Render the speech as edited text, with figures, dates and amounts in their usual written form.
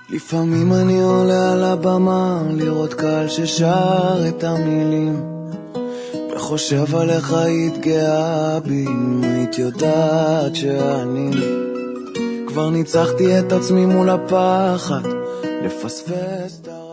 לפעמים אני עולה על הבמה לראות קהל ששר את המילים, וחושב עליך היית גאה בי, אם היית יודעת שאני כבר ניצחתי את עצמי מול הפחד לפספס את